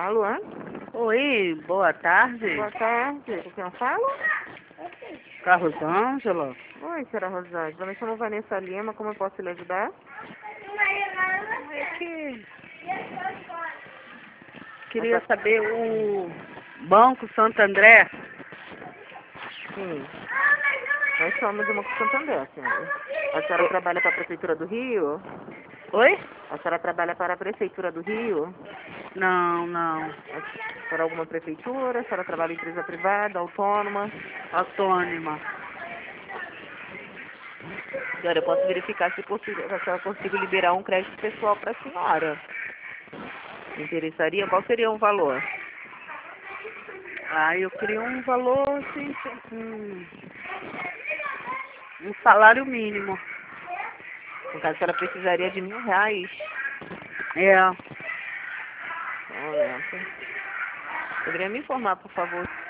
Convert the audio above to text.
Alô? Oi, boa tarde. Boa tarde. Com quem eu falo? Carlos Ângela. Oi, senhora Rosângela. Me chamo Vanessa Lima. Como eu posso lhe ajudar? É que queria saber o Banco Santo André. Sim. Nós somos de Banco Santander, senhora. A senhora trabalha para a Prefeitura do Rio? Oi? A senhora trabalha para a Prefeitura do Rio? Não. Para alguma prefeitura? A senhora trabalha em empresa privada, autônoma? Autônoma. Senhora, eu posso verificar se a senhora consigo liberar um crédito pessoal para a senhora. Interessaria? Qual seria o valor? Eu queria um valor assim, um salário mínimo. No caso, a senhora precisaria de R$ 1.000. É. Olha, poderia me informar, por favor,